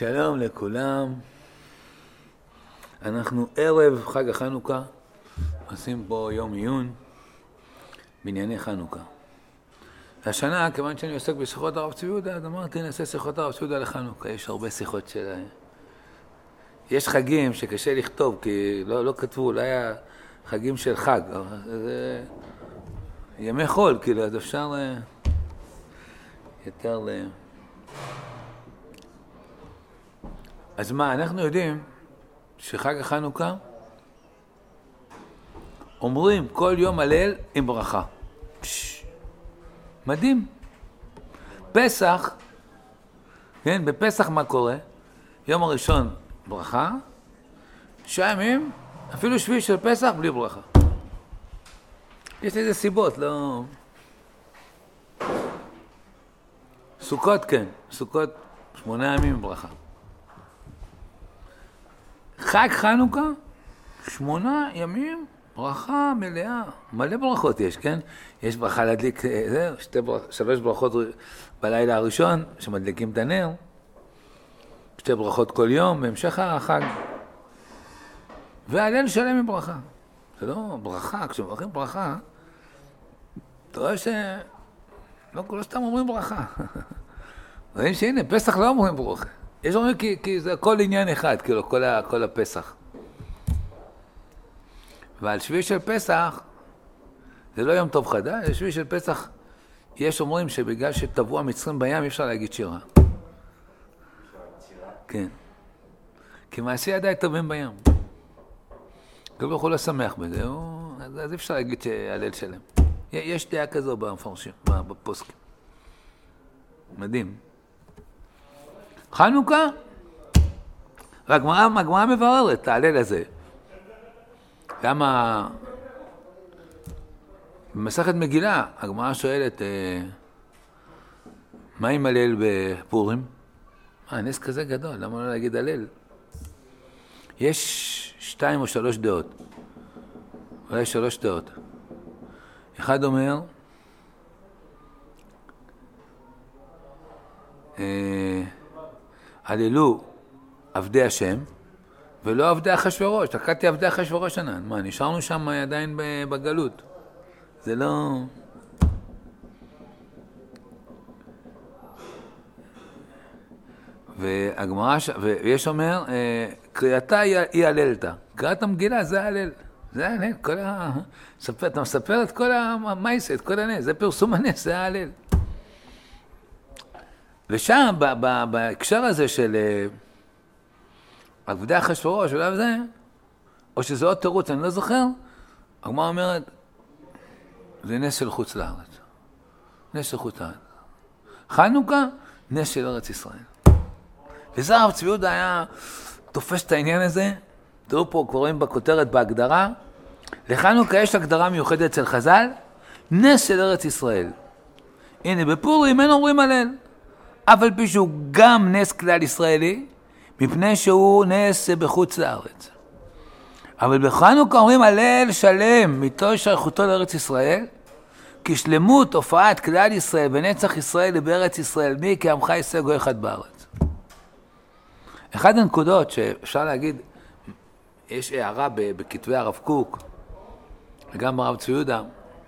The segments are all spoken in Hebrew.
שלום לכולם. אנחנו ערב חג החנוכה, עושים פה יום עיון בענייני חנוכה. השנה, כיוון שאני עוסק בשיחות הרב צבי יהודה, אז אמרתי נעשה שיחות הרב צבי יהודה לחנוכה. יש הרבה שיחות שלהם. יש חגים שקשה לכתוב, כי לא כתבו, אולי היה חגים של חג. זה ימי חול, כאילו, אז אפשר יותר אז מה, אנחנו יודעים שחג החנוכה אומרים כל יום הלל עם ברכה. מדהים. פסח, כן, בפסח מה קורה? יום הראשון ברכה, 9 ימים, אפילו שביעי של פסח בלי ברכה. יש איזה סיבות, לא... סוכות כן, סוכות 8 ימים ברכה. חג חנוכה, 8 ימים, ברכה מלאה. מלא ברכות יש, כן? יש ברכה להדליק, 3 ברכות בלילה הראשון, שמדליקים את הנר. 2 ברכות כל יום, בהמשך החג. והלל שלם עם ברכה. זה לא ברכה, כשמברכים ברכה, אתה רואה לא סתם אומרים ברכה. רואים שהנה, פסח לא אומרים ברכה. יש אומרים כי זה הכל עניין אחד, כאילו, כל הפסח. ועל שביעי של פסח, זה לא יום טוב חדש, על שביעי של פסח, יש אומרים שבגלל שטבעו המצרים בים, אי אפשר להגיד שירה. כן. כי מעשי ידיי טבעים בים. לא יכול לשמח בזה, אז אי אפשר להגיד שהלל שלם. יש דעה כזו במפרשים, בפוסקים. מדהים. חנוכה, והגמרא מבררת, ההלל הזה. למה במסכת מגילה, הגמרא שואלת, מה עם הלל בפורים? נס כזה גדול, למה לא להגיד הלל? יש 2 או 3 דעות, אולי 3 דעות. אחד אומר, הללו עבדי השם, ולא עבדי אחשוורוש. תקעתי עבדי אחשוורוש ענן. מה, נשארנו שם עדיין בגלות. זה לא... והגמרא, ויש אומר, קריאתה היא הללתה. קריאת המגילה זה הלל. זה הלל, אתה מספר את כל המייסה, את כל הנס. זה פרסום הנס, זה ההלל. ושם, בהקשר הזה של עבדי אחשוורוש, אולי זה, או שזה עוד תירוץ, אני לא זוכר, הגמרא אומרת, זה נס של חוץ לארץ. נס של חוץ לארץ. חנוכה, נס של ארץ ישראל. וזה הרב צבי יהודה היה תופס את העניין הזה, תראו פה, קוראים בכותרת בהגדרה, לחנוכה יש הגדרה מיוחדת אצל חז"ל, נס של ארץ ישראל. הנה, בפורים אין אומרים הלל. אבל פי שהוא גם נס כלל ישראלי, מפני שהוא נס בחוץ לארץ. אבל בחנוכה אומרים הלל שלם, מתוך שייכותו לארץ ישראל, כי שלמות הופעת כלל ישראל ונצח ישראל היא בארץ ישראל, מי כי עמך ישראל גוי אחד בארץ. אחד הנקודות שאפשר להגיד, יש הערה בכתבי הרב קוק, וגם ברב צבי יהודה,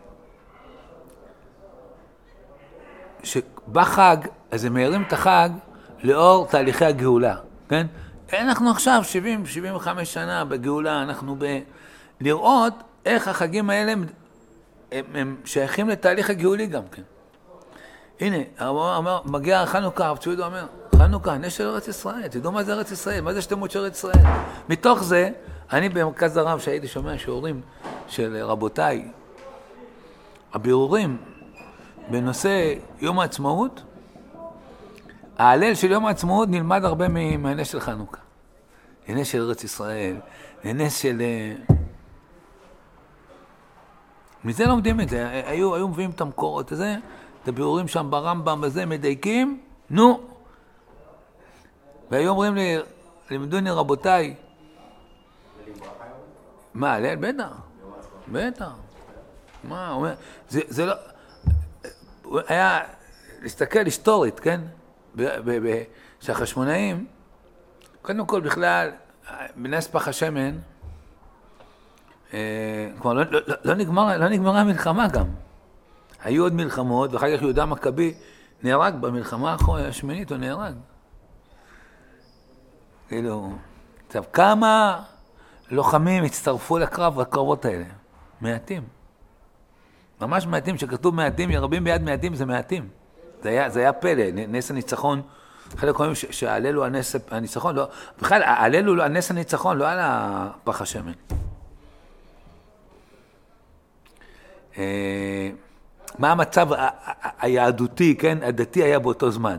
שבחג, אז הם מהירים את החג לאור תהליכי הגאולה, כן? אנחנו עכשיו 70-75 שנה בגאולה, אנחנו לראות איך החגים האלה הם שייכים לתהליך הגאולי גם כן. הנה, מגיע חנוכה, הרב צבי יהודה אומר, חנוכה, נס של ארץ ישראל, תדעו מה זה ארץ ישראל, מה זה שלמות של ארץ ישראל. מתוך זה, אני במרכז הרב שהייתי שומע שיעורים של רבותיי, הבירורים, בנושא יום העצמאות, ההלל של יום העצמאות נלמד הרבה מהנס של חנוכה. הנס של ארץ ישראל, הנס של... מזה לומדים את זה, היו מביאים את המקורות הזה, את הבירורים שם ברמב"ם בזה, מדייקים, נו. והיו אומרים לי, לימדוני רבותיי, מה, הלל? בטח. בטח. מה, אומר, זה לא... היה להסתכל היסטורית, כן? שהחשמונאים קודם כל בכלל, בנס פח השמן, כבר לא נגמרה המלחמה גם. היו עוד מלחמות, ואחר כך יהודה מכבי נהרג במלחמה השמינית, הוא נהרג. כאילו, עכשיו, כמה לוחמים הצטרפו לקרבות האלה? מעטים. ממש מעטים, שכתוב מעטים, רבים ביד מעטים, זה מעטים. זה היה פלא, נס הניצחון. חלק אומרים שהעללו על נס הניצחון, לא, בכלל, העללו על נס הניצחון, לא על הפח השמן. מה המצב היהדותי, כן? הדתי היה באותו זמן.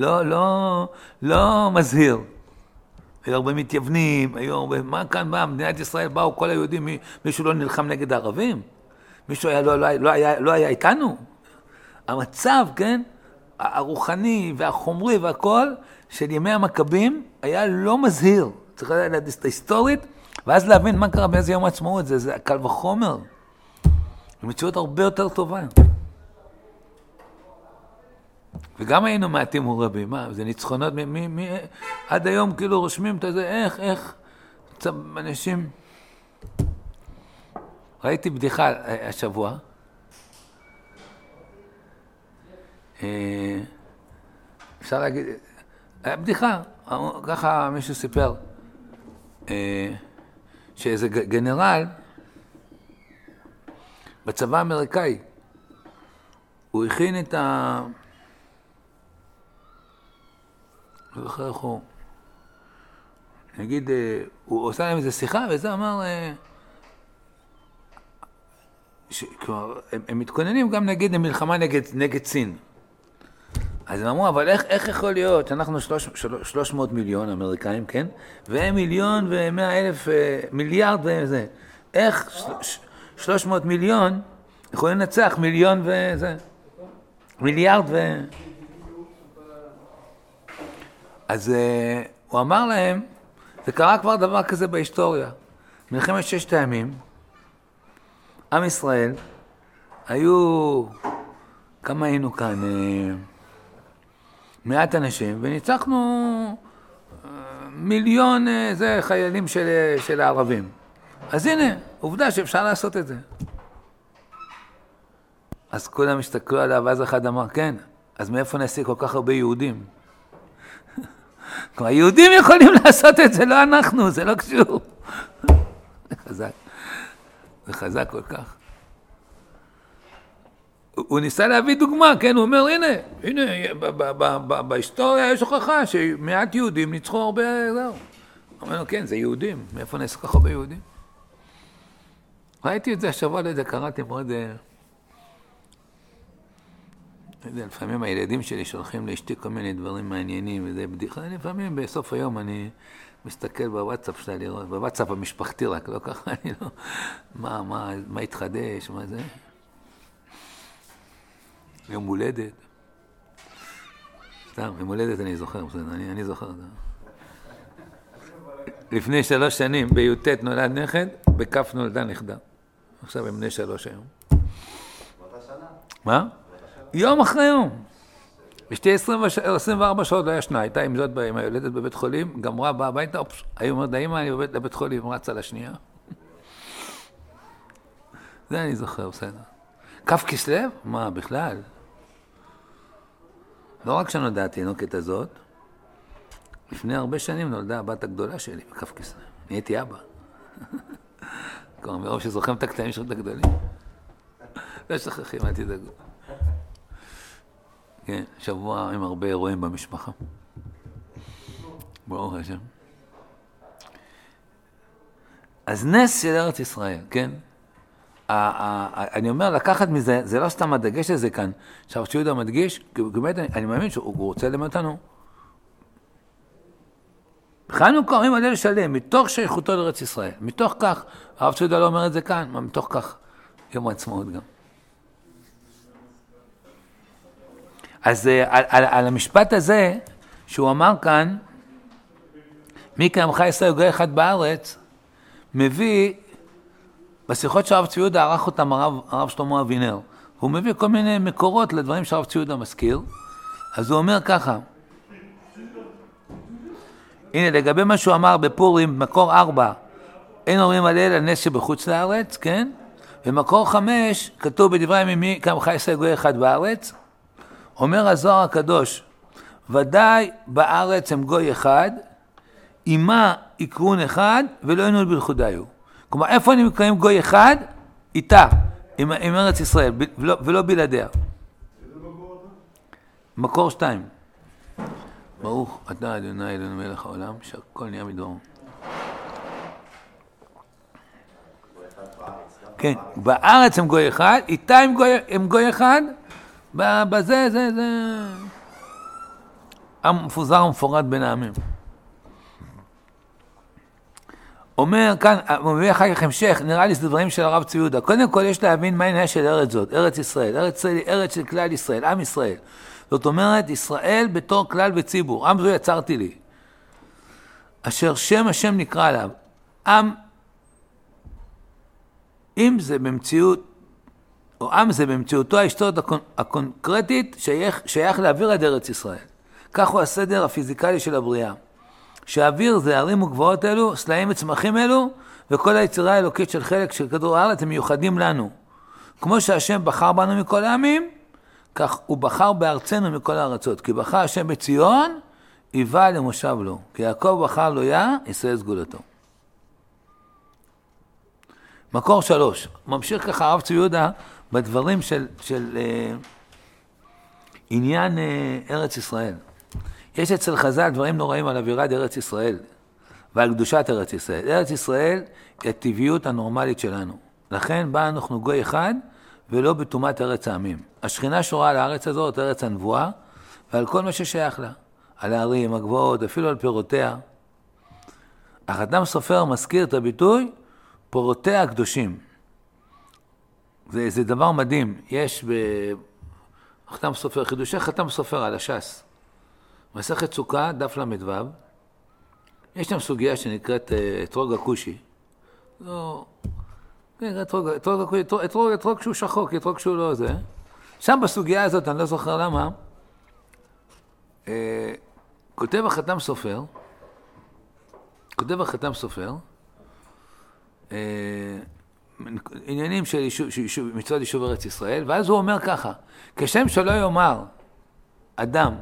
לא מזהיר. היו הרבה מתייוונים, היו הרבה, מה כאן בא? מדינת ישראל באו כל היהודים, מישהו לא נלחם נגד הערבים? מישהו לא היה איתנו? המצב, כן? הרוחני והחומרי והכל של ימי המכבים היה לא מזהיר. צריך לדעת את ההיסטורית, ואז להבין מה קרה באיזה יום העצמאות. זה קל וחומר. המציאות הרבה יותר טובה. וגם היינו מעטים ורבים. מה? זה ניצחונות עד היום כאילו רושמים את זה, איך אנשים... ראיתי בדיחה השבוע. אפשר להגיד, בדיחה, ככה מישהו סיפר, שאיזה גנרל בצבא האמריקאי, הוא הכין את לא זוכר איך הוא, נגיד, הוא עושה להם איזו שיחה, וזה אמר, כלומר, הם מתכוננים גם נגיד למלחמה נגד סין. אז הם אמרו, אבל איך יכול להיות שאנחנו 300 מיליון אמריקאים, כן? והם 1,100,000 מיליארד וזה. איך 300 מיליון יכולים לנצח מיליון וזה? מיליארד אז הוא אמר להם, זה קרה כבר דבר כזה בהיסטוריה. מלחמת 6 הימים, עם ישראל, היו, כמה היינו כאן? מעט אנשים, וניצחנו מיליון זה חיילים של הערבים. אז הנה, עובדה שאפשר לעשות את זה. אז כולם הסתכלו עליו, ואז אחד אמר, כן, אז מאיפה נעשה כל כך הרבה יהודים? כלומר, יהודים יכולים לעשות את זה, לא אנחנו, זה לא קשור. זה חזק. זה חזק כל כך. הוא ניסה להביא דוגמה, כן, הוא אומר, הנה, בהיסטוריה יש הוכחה שמעט יהודים ניצחו הרבה, זהו. הוא אומר, כן, זה יהודים, מאיפה נעשה כל כך הרבה יהודים? ראיתי את זה השבוע, קראתי מאוד, לפעמים הילדים שלי שולחים לאשתי כל מיני דברים מעניינים, וזה בדיחה, לפעמים בסוף היום אני מסתכל בוואטסאפ שלה לראות, בוואטסאפ המשפחתי רק, לא ככה, אני לא, מה התחדש, מה זה? יום הולדת. סתם, יום הולדת אני זוכר, אני זוכר. לפני 3 שנים, בי"ט נולד נכד, בכף נולדה נכדה. עכשיו הם בני 3 היום. באותה שנה? מה? יום אחרי יום. בשתי 24 שעות לא ישנה, הייתה עם זאת עם היולדת בבית חולים, גמרה, באה הביתה, היו אומרת, האמא, אני בבית חולים, רצה לשנייה. זה אני זוכר, בסדר. כף כסלו? מה, בכלל? לא רק שנולדה התינוקת הזאת, לפני הרבה שנים נולדה הבת הגדולה שלי בכף כסלו. נהייתי אבא. כלומר, מרוב שזוכרים את הקטעים של הגדולים. לא שכחים, אל תדאגו. כן, שבוע עם הרבה אירועים במשפחה. ברוך השם. אז נס של ארץ ישראל, כן? אני אומר, לקחת מזה, זה לא סתם הדגש הזה כאן, שהרב יהודה מדגיש, באמת אני מאמין שהוא רוצה ללמד אותנו. חנוכה אומרים הלל שלם, מתוך שייכותו לארץ ישראל. מתוך כך, הרב יהודה לא אומר את זה כאן, מתוך כך יום העצמאות גם. אז על המשפט הזה, שהוא אמר כאן, מי כעמך ישראל גוי אחד בארץ, מביא, בשיחות שהרב צבי יהודה ערך אותם הרב שלמה אבינר, הוא מביא כל מיני מקורות לדברים שהרב צבי יהודה מזכיר, אז הוא אומר ככה, הנה, לגבי מה שהוא אמר בפורים, במקור 4, אין אומרים הלל על נס שבחוץ לארץ, כן? במקור 5, כתוב בדברי הימים, כעמך ישראל גוי אחד בארץ, אומר הזוהר הקדוש, ודאי בארץ הם גוי אחד, עמה יקרון אחד, ולא ינול בלכודיו. כלומר, איפה אני מקיים גוי אחד? איתה, עם ארץ ישראל, ולא בלעדיה. מקור 2. ברוך אתה אדוני אלוהינו מלך העולם, שהכל נהיה מדברו. כן, בארץ הם גוי אחד, איתה הם גוי אחד, בזה זה המפוזר ומפורד בין העמים. אומר כאן, הוא מביא אחר כך המשך, נראה לי זה דברים של הרב צבי יהודה. קודם כל יש להבין מה העניין של ארץ זאת, ארץ ישראל. ארץ ישראל היא ארץ של כלל ישראל, עם ישראל. זאת אומרת, ישראל בתור כלל וציבור. עם זו יצרתי לי. אשר שם השם נקרא עליו. עם, אם זה במציאות, או עם זה במציאותו ההיסטורית הקונקרטית, שייך לאוויר עד ארץ ישראל. כך הוא הסדר הפיזיקלי של הבריאה. שהאוויר זה ערים וגבעות אלו, סלעים וצמחים אלו, וכל היצירה האלוקית של חלק של כדור הארץ הם מיוחדים לנו. כמו שהשם בחר בנו מכל העמים, כך הוא בחר בארצנו מכל הארצות. כי בחר השם בציון, היווה למושב לו. כי יעקב בחר לו ישראל סגולתו. מקור 3. ממשיך ככה הרב צבי יהודה בדברים של עניין ארץ ישראל. יש אצל חז"ל דברים נוראים על אווירת ארץ ישראל ועל קדושת ארץ ישראל. ארץ ישראל היא הטבעיות הנורמלית שלנו. לכן בה אנחנו גוי אחד ולא בטומאת ארץ העמים. השכינה שורה על הארץ הזאת, ארץ הנבואה, ועל כל מה ששייך לה. על הערים, הגבעות, אפילו על פירותיה. החתם סופר מזכיר את הביטוי פירותיה הקדושים. זה דבר מדהים. יש בחתם סופר, חידושי חתם סופר על הש"ס. מסכת סוכה, דף למדו, יש שם סוגיה שנקראת אתרוג הכושי. לא, כן, אתרוג כשהוא שחוק, אתרוג כשהוא לא זה. שם בסוגיה הזאת, אני לא זוכר למה, כותב החתם סופר, עניינים של מצוות יישוב ארץ ישראל, ואז הוא אומר ככה, כשם שלא יאמר אדם,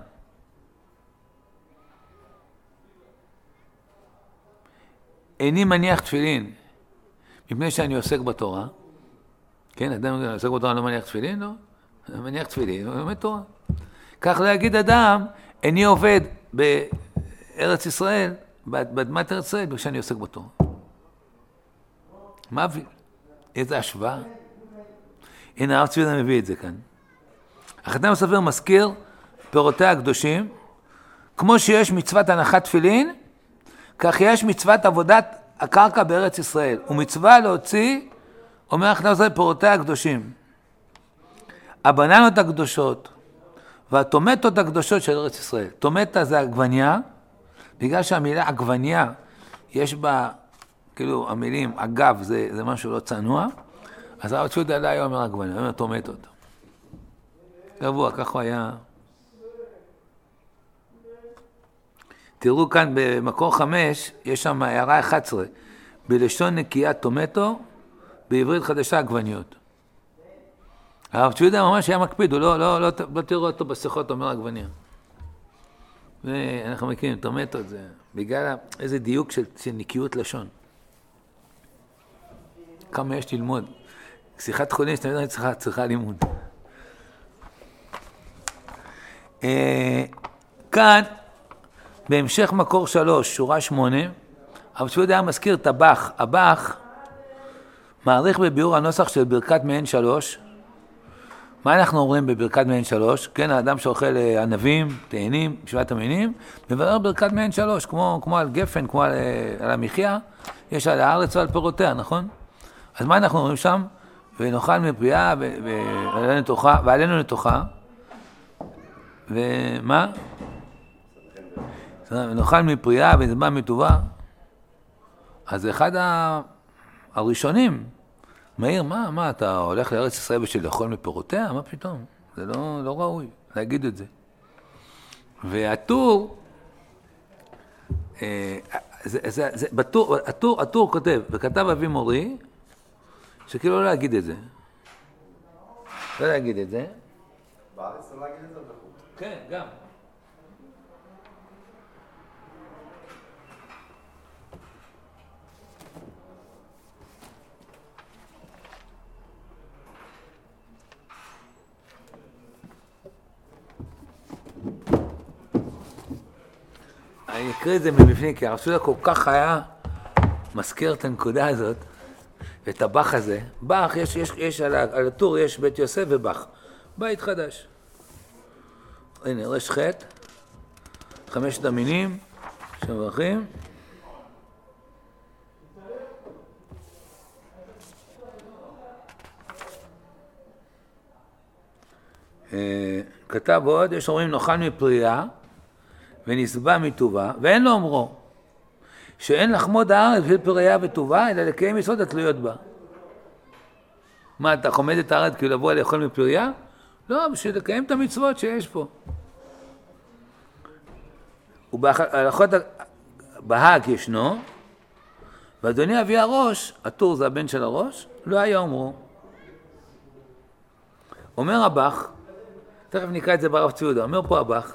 איני מניח תפילין, מפני שאני עוסק בתורה. כן, אדם עוסק בתורה לא מניח תפילין, לא? מניח תפילין, הוא לומד תורה. כך להגיד אדם, איני עובד בארץ ישראל, באדמת ארץ ישראל, כשאני עוסק בתורה. מה אביל? איזה השוואה? הנה, הרב צבי יהודה מביא את זה כאן. החתם סופר מזכיר פירותיה הקדושים, כמו שיש מצוות הנחת תפילין, כך יש מצוות עבודת הקרקע בארץ ישראל, ומצווה להוציא, אומר החתם סופר, פירותיה הקדושים. הבננות הקדושות, והטומטות הקדושות של ארץ ישראל. טומטה זה עגבניה, בגלל שהמילה עגבניה, יש בה, כאילו המילים, אגב, זה משהו לא צנוע, אז הרב צבי יהודה היה אומר עגבניה, הוא אומר טומטות. גבוה, כך הוא היה. תראו כאן במקור 5, יש שם הערה 11, בלשון נקייה טומטו, בעברית חדשה עגבניות. הרב צבי יהודה ממש היה מקפיד, הוא לא תראו אותו בשיחות, אומר עגבניה. ואנחנו מכירים, טומטות, זה בגלל איזה דיוק של נקיות לשון. כמה יש ללמוד. שיחת חולין, שתמיד צריכה לימוד. כאן, בהמשך מקור 3, שורה 8, הרב צבי יהודה היה מזכיר את הבח. הבח מעריך בביאור הנוסח של ברכת מעין 3. מה אנחנו אומרים בברכת מעין 3? כן, האדם שאוכל ענבים, תאנים, שבעת המינים, מברך ברכת מעין 3, כמו על גפן, כמו על המחיה, יש על הארץ ועל פירותיה, נכון? אז מה אנחנו אומרים שם? ונאכל מפריה ועלינו נתוחה. ומה? ונאכל מפריה ונזבח מטובה. אז אחד הראשונים, מאיר, מה, אתה הולך לארץ ישראל בשביל לאכול מפירותיה? מה פתאום? זה לא ראוי להגיד את זה. והטור, הטור כותב, וכתב אבי מורי, שכאילו לא להגיד את זה. לא להגיד את זה. בארץ לא להגיד את זה? כן, גם. אני אקריא את זה מבפנים, כי הרב צבי כל כך היה מזכיר את הנקודה הזאת, ואת הבח הזה. בח, יש על הטור יש בית יוסף ובח. בית חדש. הנה, רש חטא, 5 המינים שמברכים. כתב עוד, יש אומרים נאכל מפריה ונשבע מטובה, ואין לו אומרו שאין לחמוד הארץ בשביל פריה וטובה, אלא לקיים מצוות התלויות בה. מה, אתה חומד את הארץ כאילו לבוא לאכול מפריה? לא, בשביל לקיים את המצוות שיש פה. ובהלכות בהאג ישנו, ואדוני אבי הראש, הטור זה הבן של הראש, לא היה אומרו. אומר הבח, תכף נקרא את זה ברב צבי יהודה, אומר פה הבח,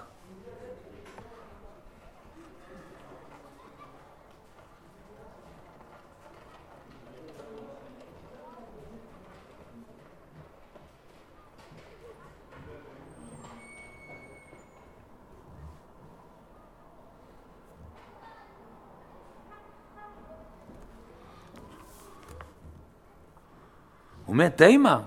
הוא אומר,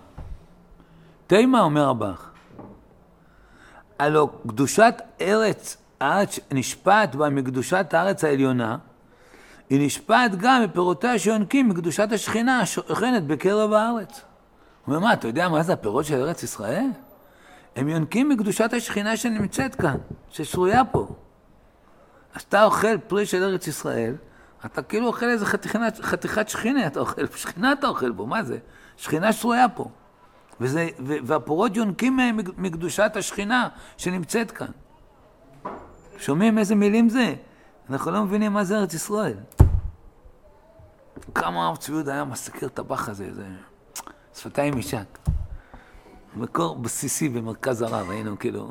תימה אומר הבח. הלא קדושת ארץ, הארץ נשפט בה מקדושת הארץ העליונה, היא נשפט גם מפירותיה שיונקים מקדושת השכינה השוכנת בקרב הארץ. הוא אומר, מה, אתה יודע מה זה הפירות של ארץ ישראל? הם יונקים מקדושת השכינה שנמצאת כאן, ששרויה פה. אז אתה אוכל פרי של ארץ ישראל, אתה כאילו אוכל איזה חתיכת שכינה, אתה אוכל, שכינה אתה אוכל בו, מה זה? שכינה שרויה פה. והפירות יונקים מקדושת השכינה שנמצאת כאן. שומעים איזה מילים זה? אנחנו לא מבינים מה זה ארץ ישראל. כמה הרב צבי יהודה היה מסקר את הבח הזה, זה שפתיים משק. מקור בסיסי במרכז הרב, היינו כאילו...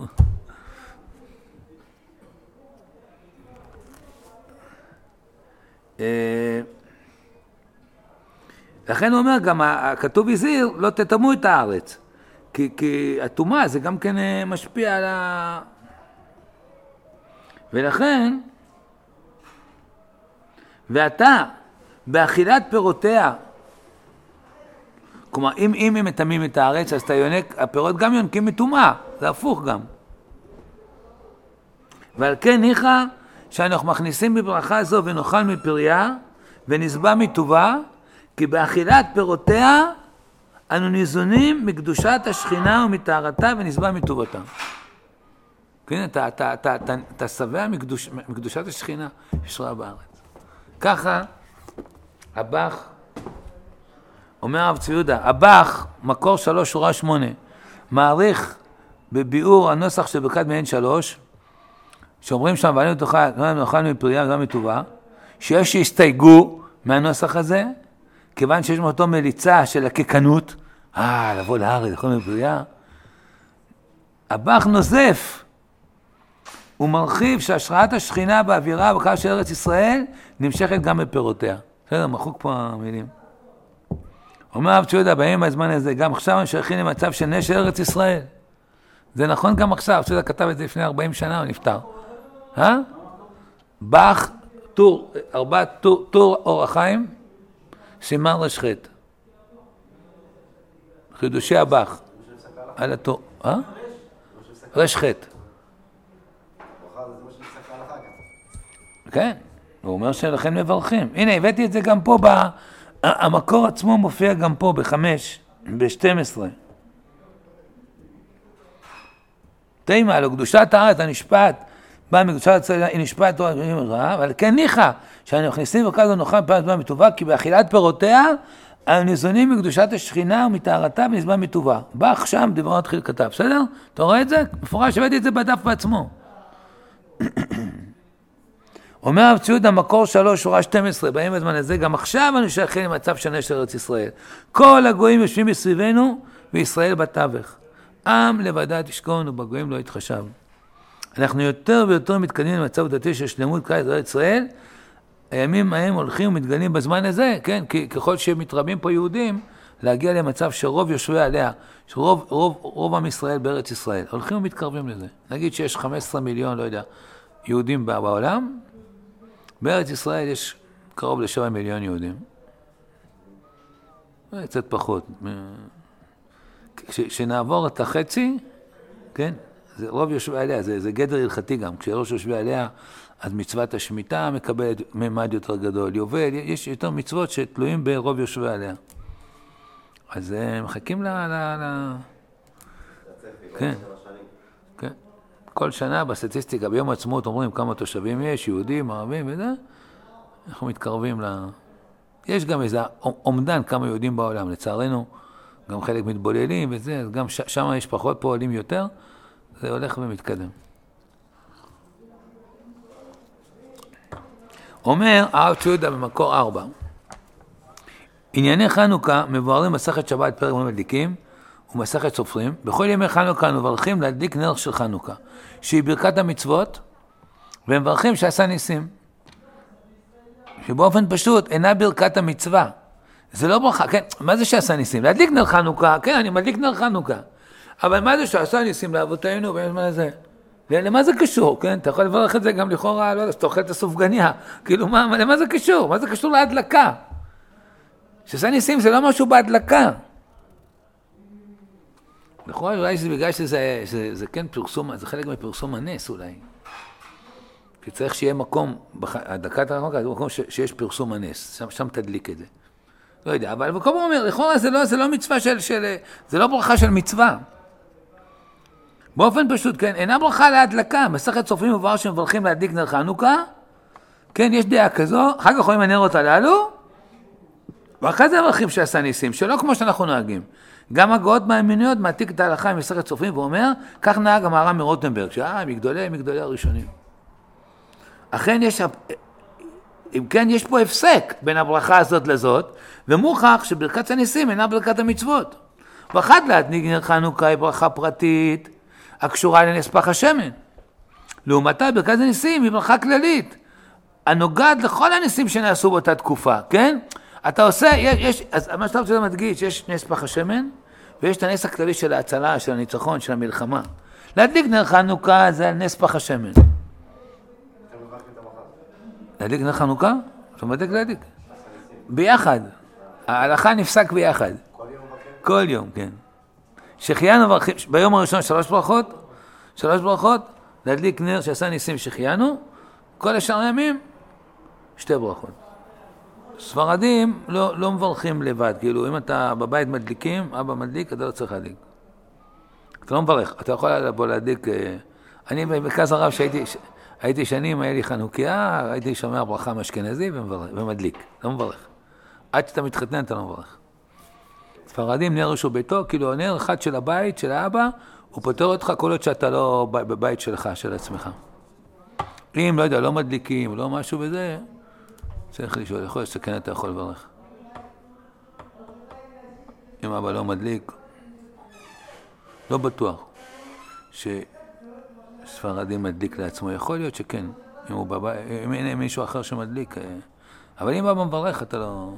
לכן הוא אומר, גם הכתוב הזהיר, לא תטמאו את הארץ. כי הטומאה זה גם כן משפיע על ה... ולכן, ואתה, באכילת פירותיה, כלומר, אם הם מטמאים את הארץ, אז אתה יונק, הפירות גם יונקים מטומאה, זה הפוך גם. ועל כן ניחא, שאנחנו מכניסים בברכה זו ונאכל מפריה, ונשבע מטובה, כי באכילת פירותיה אנו ניזונים מקדושת השכינה ומטהרתה ונשבע מטובתה. כן, אתה שבע מקדושת השכינה ששרה בארץ. ככה הבח, אומר הרב צבי יהודה, הבח, מקור 3 שורה 8, מעריך בביאור הנוסח של ברכת מעין 3, שאומרים שם ואנו נאכל מפריה ונשבע מטובה, שיש שהסתייגו מהנוסח הזה, כיוון שיש מאותו מליצה של הקקנות, לבוא לארץ, לאכול מפריה, הבח נוזף, הוא מרחיב שהשראת השכינה באווירה בקו של ארץ ישראל נמשכת גם בפירותיה. בסדר, מחוק פה המילים. אומר הרב צבי יהודה, בימים הזמן הזה, גם עכשיו הם שייכים למצב של נס של ארץ ישראל. זה נכון גם עכשיו, צבי יהודה כתב את זה לפני 40 שנה, הוא נפטר. בח, טור, 4 טור אור החיים, סימן רש חטא. חידושי הבח. על הטור. רש חטא. כן, הוא אומר שלכן מברכים. הנה, הבאתי את זה גם פה, המקור עצמו מופיע גם פה ב5, ב12. תימה, לו קדושת הארץ הנשפט, בא מקדושת הצלע, היא נשפט, אבל כן ניחא, שאני מכניסים וכזו נאכל פעם זמן מטובה, כי באכילת פירותיה, אנו ניזונים מקדושת השכינה ומטהרתה ונשבע מטובה. בח שם דברו התחיל כתב, בסדר? אתה רואה את זה? מפורש, הבאתי את זה בדף בעצמו. אומר הרב צבי יהודה מקור 3 שורה 12, באים בזמן הזה, גם עכשיו אנו שייכים למצב שונה של ארץ ישראל. כל הגויים יושבים מסביבנו, וישראל בתווך. עם לבדה תשכון ובגויים לא יתחשב. אנחנו יותר ויותר מתקדמים למצב דתי של שלמות כלל ארץ ישראל, הימים ההם הולכים ומתגלים בזמן הזה, כן? כי ככל שמתרבים פה יהודים, להגיע למצב שרוב יושבי עליה, שרוב עם ישראל בארץ ישראל, הולכים ומתקרבים לזה. נגיד שיש 15 מיליון, לא יודע, יהודים בעולם, בארץ ישראל יש קרוב ל7 מיליון יהודים. קצת פחות. כשנעבור את החצי, כן? זה רוב יושבי עליה, זה גדר הלכתי גם. כשרוב יושבי עליה, אז מצוות השמיטה מקבלת ממד יותר גדול. יובל, יש יותר מצוות שתלויים ברוב יושבי עליה. אז מחכים כן. כן. כל שנה בסטטיסטיקה, ביום העצמאות אומרים כמה תושבים יש, יהודים, ערבים וזה, אנחנו מתקרבים יש גם איזה אומדן כמה יהודים בעולם, לצערנו, גם חלק מתבוללים וזה, אז גם שם יש פחות פועלים יותר, זה הולך ומתקדם. אומר הרב צבי יהודה במקור 4, ענייני חנוכה מבוארים מסכת שבת פרק מדליקים ומסכת סופרים. בכל ימי חנוכה אנו מברכים להדליק נר של חנוכה, שהיא ברכת המצוות, ומברכים שעשה ניסים. שבאופן פשוט אינה ברכת המצווה. זה לא ברכה, כן, מה זה שעשה ניסים? להדליק נר חנוכה, כן, אני מדליק נר חנוכה. אבל מה זה שעשה ניסים לאבותינו בזמן הזה? למה זה קשור, כן? אתה יכול לברך את זה גם לכאורה, לא יודע, שאתה אוכל את הסופגניה. כאילו, למה זה קשור? מה זה קשור להדלקה? שעשה ניסים זה לא משהו בהדלקה. נכון, אולי זה בגלל שזה כן פרסום, זה חלק מפרסום הנס אולי. כי צריך שיהיה מקום, הדלקת החנוכה זה מקום שיש פרסום הנס, שם תדליק את זה. לא יודע, אבל כל פעם אומר, לכאורה זה לא מצווה זה לא ברכה של מצווה. באופן פשוט, כן, אינה ברכה להדלקה, מסכת סופרים מבואר שמברכים להדליק נר חנוכה, כן, יש דעה כזו, אחר כך רואים הנרות הללו, ואחרי זה מברכים שעשה ניסים, שלא כמו שאנחנו נוהגים. גם הגאות מאמיניות מעתיק את ההלכה עם מסכת סופרים ואומר, כך נהג המהר"ם מרוטנברג, מגדולי הראשונים. אכן אם כן יש פה הפסק בין הברכה הזאת לזאת, ומוכח שברכת הניסים אינה ברכת המצוות. ואחת להדליק נר חנוכה היא ברכה פרטית, הקשורה לנס פך השמן. לעומתה ברכת הניסים היא ברכה כללית, הנוגעת לכל הניסים שנעשו באותה תקופה, כן? אתה עושה, אז מה שאתה רוצה מדגיש, יש נס פך השמן, ויש את הנס הכללי של ההצלה, של הניצחון, של המלחמה. להדליק נר חנוכה זה נס פך השמן. להדליק נר חנוכה? אתה מדליק להדליק. ביחד. ההלכה נפסק ביחד. כל יום, כן. שחיינו ביום הראשון 3 ברכות, להדליק נר שעשה ניסים שחיינו, כל השאר הימים 2 ברכות. ספרדים לא מברכים לבד, כאילו אם אתה בבית מדליקים, אבא מדליק, אתה לא צריך להדליק. אתה לא מברך, אתה יכול לבוא להדליק, אני במרכז הרב שהייתי שנים, היה לי חנוכיה, הייתי שומע ברכה מאשכנזי ומדליק, לא מברך. עד שאתה מתחתן אתה לא מברך. ספרדים נר ראשו ביתו, כאילו נר אחד של הבית, של האבא, הוא פותר אותך כל עוד שאתה לא בבית שלך, של עצמך. אם לא יודע, לא מדליקים, לא משהו בזה, צריך לשאול, יכול להיות שכן אתה יכול לברך. אם אבא לא מדליק, לא בטוח שספרדים מדליק לעצמו, יכול להיות שכן, אם אין מישהו אחר שמדליק, אבל אם אבא מברך אתה לא...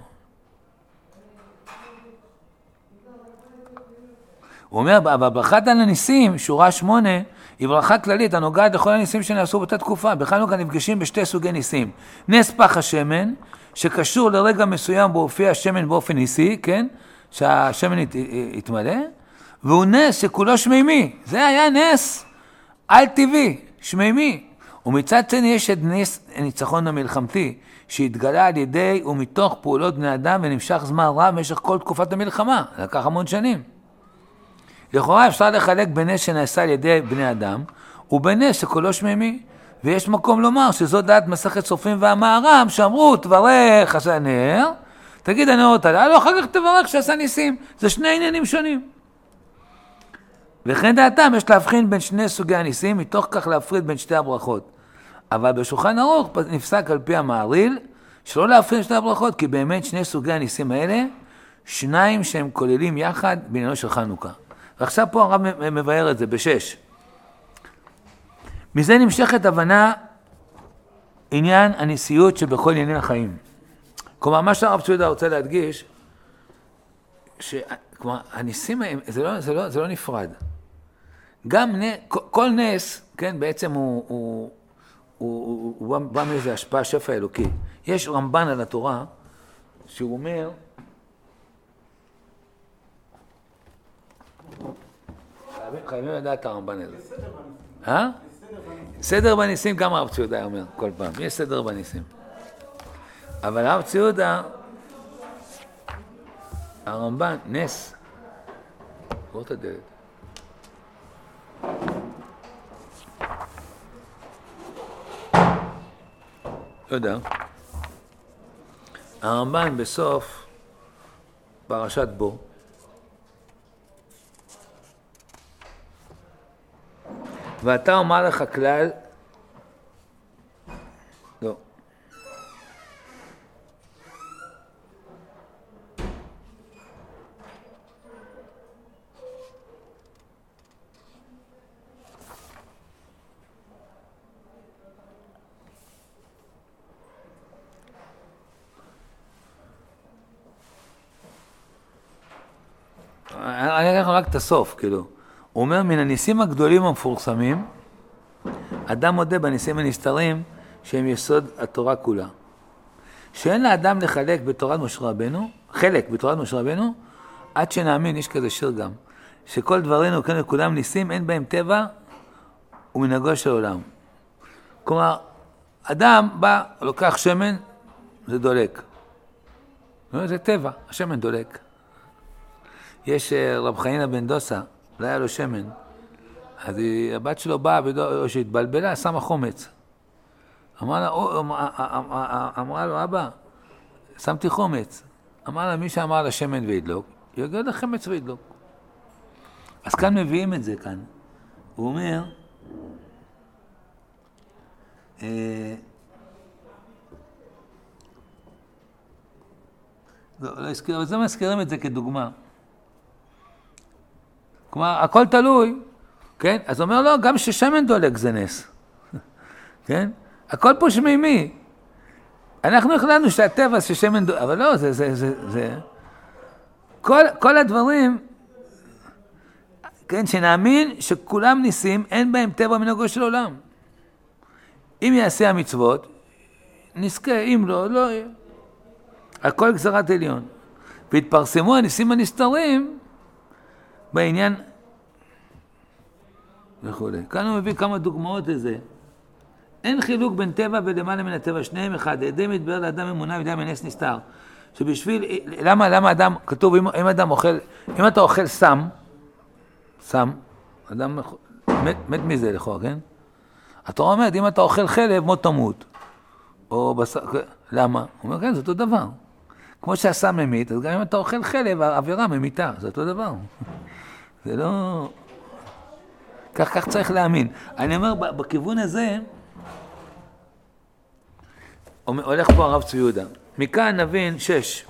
הוא אומר, בברכת על הניסים, שורה 8, היא ברכה כללית הנוגעת לכל הניסים שנעשו באותה תקופה. בחנוכה נפגשים בשתי סוגי ניסים. נס פך השמן, שקשור לרגע מסוים בו הופיע השמן באופן ניסי, כן? שהשמן יתמלא, והוא נס שכולו שמימי. זה היה נס על טבעי, שמימי. ומצד שני יש את נס הניצחון המלחמתי, שהתגלה על ידי ומתוך פעולות בני אדם ונמשך זמן רב במשך כל תקופת המלחמה. לקח המון שנים. לכאורה אפשר לחלק בנס שנעשה על ידי בני אדם, ובנס שכולו שמימי. ויש מקום לומר שזו דעת מסכת סופרים והמהר"ם, שאמרו, תברך עשה נר, תגיד הנרות הללו, אחר כך תברך שעשה ניסים. זה שני עניינים שונים. וכן דעתם יש להבחין בין שני סוגי הניסים, מתוך כך להפריד בין שתי הברכות. אבל בשולחן ערוך נפסק על פי המעריל, שלא להפריד שתי הברכות, כי באמת שני סוגי הניסים האלה, שניים שהם כוללים יחד בעניינו של חנוכה. ועכשיו פה הרב מבאר את זה בשש. מזה נמשכת הבנה עניין הניסיות שבכל ענייני החיים. כלומר, מה שהרב צבי יהודה רוצה להדגיש, כלומר, הניסים הם, זה לא נפרד. גם כל נס, כן, בעצם הוא בא מאיזה השפעה שפע אלוקי. יש רמב"ן על התורה, שהוא אומר, חייבים לדעת את הרמב"ן הזה. סדר בניסים, גם הרב צבי יהודה אומר כל פעם, יש סדר בניסים. אבל הרב צבי יהודה, הרמב"ן, נס, בוא את הדלת. לא יודע. הרמב"ן בסוף פרשת בו, ואתה אומר לך כלל, לא. אני אגיד לך רק את הסוף, כאילו. הוא אומר, מן הניסים הגדולים המפורסמים, אדם מודה בניסים הנסתרים שהם יסוד התורה כולה. שאין לאדם לחלק בתורת משה רבנו, חלק בתורת משה רבנו, עד שנאמין, יש כזה שיר גם, שכל דברינו כאן לכולם ניסים, אין בהם טבע ומנהגו של עולם. כלומר, אדם בא, לוקח שמן, זה דולק. זה טבע, השמן דולק. יש רב חנינא בן דוסה, לא היה לו שמן, אז הבת שלו באה, או שהתבלבלה, שמה חומץ. אמרה לו, אבא, שמתי חומץ. אמר לה, מי שאמר לה שמן וידלוק, יגיד לה חמץ וידלוק. אז כאן מביאים את זה כאן. הוא אומר, לא הזכיר, אבל זה מזכירים את זה כדוגמה. כלומר, הכל תלוי, כן? אז אומר לו, גם ששמן דולק זה נס. כן? הכל פה שמימי. אנחנו החלטנו שהטבע ששמן דולק, אבל לא, זה. כל הדברים, כן, שנאמין שכולם ניסים, אין בהם טבע מנהגו של עולם. אם יעשה המצוות, נזכה, אם לא, לא יהיה. הכל גזרת עליון. והתפרסמו הניסים הנסתרים, בעניין וכו'. כאן הוא מביא כמה דוגמאות לזה. אין חילוק בין טבע ולמעלה מן הטבע, שניהם אחד. עדי מתברר לאדם אמונה וידע מנס נסתר. שבשביל, למה אדם, כתוב, אם אדם אוכל, אם אתה אוכל סם, אדם מת מזה לכאורה, כן? התורה אומרת, אם אתה אוכל חלב, מות תמות. או בשר, למה? הוא אומר, כן, זה אותו דבר. כמו שהסם ממית, אז גם אם אתה אוכל חלב, האווירה ממיתה, זה אותו דבר. זה לא... כך צריך להאמין. אני אומר, בכיוון הזה, הולך פה הרב צבי יהודה. מכאן נבין 6.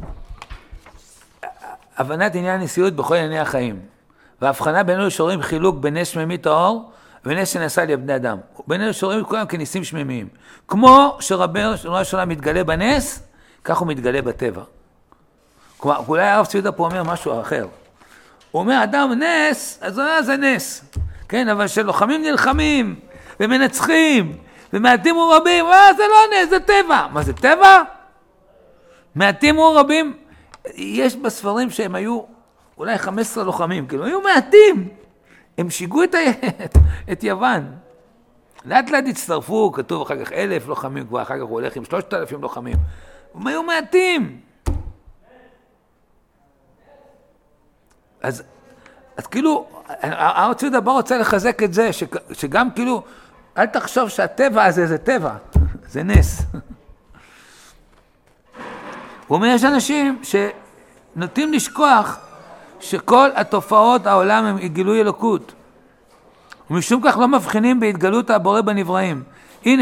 הבנת עניין נשיאות בכל ענייני החיים. וההבחנה בין אלו שרואים חילוק בין נס שממי טהור, ונס שנעשה לבני אדם. בין אלו שרואים כולם כניסים שממיים. כמו שרבנו שלנו מתגלה בנס, כך הוא מתגלה בטבע. כלומר, אולי הרב צבי יהודה פה אומר משהו אחר. הוא אומר, אדם נס, אז זה נס. כן, אבל שלוחמים נלחמים, ומנצחים, ומעטים ורבים, זה לא נס, זה טבע. מה זה טבע? מעטים ורבים, יש בספרים שהם היו אולי 15 לוחמים, כאילו, היו מעטים. הם שיגעו את יוון. לאט לאט הצטרפו, כתוב אחר כך 1,000 לוחמים, כבר אחר כך הוא הולך עם 3,000 לוחמים. הם היו מעטים. אז כאילו, הרב צבי יהודה רוצה לחזק את זה, שגם כאילו, אל תחשוב שהטבע הזה זה טבע, זה נס. הוא אומר, יש אנשים שנוטים לשכוח שכל התופעות העולם הם גילוי אלוקות. ומשום כך לא מבחינים בהתגלות הבורא בנבראים. הנה,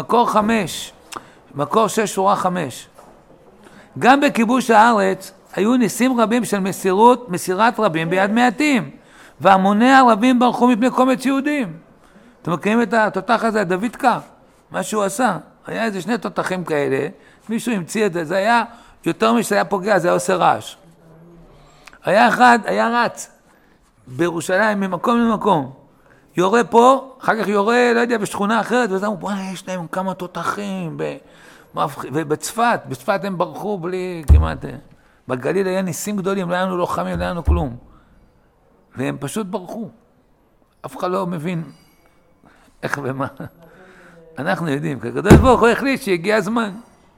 מקור 6, שורה 5. גם בכיבוש הארץ היו ניסים רבים של מסירת רבים ביד מעטים, והמוני הרבים ברחו מפני קומץ יהודים. אתם מכירים את התותח הזה, דוידקה? מה שהוא עשה? היה איזה 2 תותחים כאלה, מישהו המציא את זה, זה היה יותר משהיה פוגע, זה היה עושה רעש. היה אחד, היה רץ בירושלים ממקום למקום, יורה פה, אחר כך יורה, לא יודע, בשכונה אחרת, וזה אמרו, בוא'נה, יש להם כמה תותחים, בצפת הם ברחו בלי כמעט, בגליל היה ניסים גדולים, לא היה לנו לוחמים, לא היה לנו כלום. והם פשוט ברחו. אף אחד לא מבין איך ומה. אנחנו יודעים, כי הקדוש ברוך הוא החליט שהגיע הזמן.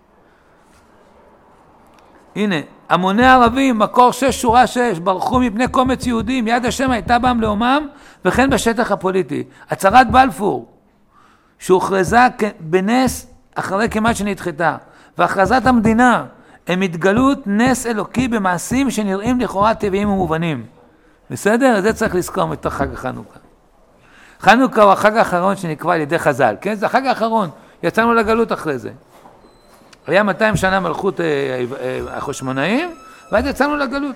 הנה, המוני ערבים, מקור 6, שורה 6, ברחו מפני קומץ יהודים, יד השם הייתה בם לאומם, וכן בשטח הפוליטי. הצהרת בלפור, שהוכרזה בנס אחרי כמעט שנדחתה, והכרזת המדינה, הם התגלות נס אלוקי במעשים שנראים לכאורה טבעיים ומובנים. בסדר? זה צריך לזכור מתוך חג החנוכה. חנוכה הוא החג האחרון שנקבע על ידי חז"ל, כן? זה החג האחרון, יצאנו לגלות אחרי זה. היה 200 שנה מלכות החשמונאים, ואז יצאנו לגלות.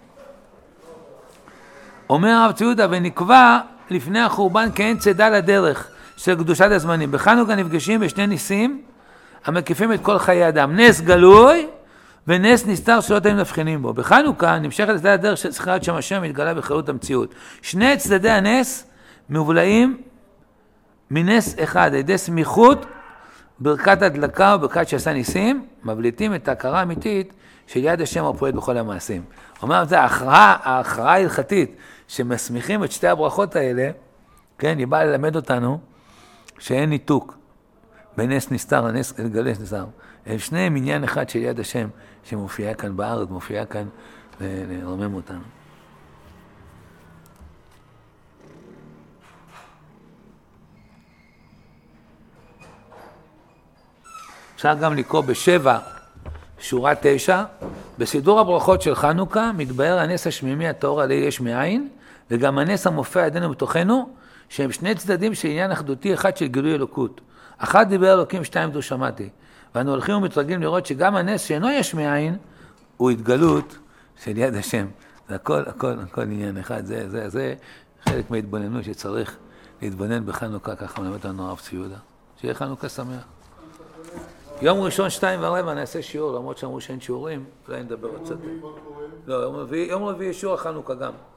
אומר הרב ציודה, ונקבע לפני החורבן כאין צידה לדרך של קדושת הזמנים. בחנוכה נפגשים בשני ניסים המקיפים את כל חיי אדם. נס גלוי ונס נסתר שלא אתם מבחינים בו. בחנוכה נמשכת לצד הדרך של זכירת שם השם מתגלה בחירות המציאות. שני צדדי הנס מבולעים מנס אחד, על ידי סמיכות ברכת הדלקה וברכת שעשה ניסים, מבליטים את ההכרה האמיתית של יד השם הפועל בכל המעשים. אומר, זה ההכרעה ההלכתית שמסמיכים את שתי הברכות האלה, כן, היא באה ללמד אותנו שאין ניתוק בין נס נסתר לנס גלוי נסתר. הם שניהם עניין אחד של יד השם שמופיעה כאן בארץ, מופיעה כאן לרומם אותנו. אפשר גם לקרוא בשבע, שורה 9, בסידור הברכות של חנוכה מתבאר הנס השמימי הטהור עלי יש מאין, וגם הנס המופיע ידינו בתוכנו, שהם שני צדדים של עניין אחדותי אחד של גילוי אלוקות. אחד דיבר אלוקים, 2 דו שמעתי. ואנו הולכים ומתרגלים לראות שגם הנס שאינו יש מאין, הוא התגלות של יד השם. זה הכל עניין אחד. זה חלק מההתבוננות שצריך להתבונן בחנוכה, ככה מלמד אותנו הרב ציודה. שיהיה חנוכה שמח. יום ראשון 2:15 נעשה שיעור, למרות שאמרו שאין שיעורים, אולי נדבר עוד קצת. לא, יום רביעי שיעור החנוכה גם.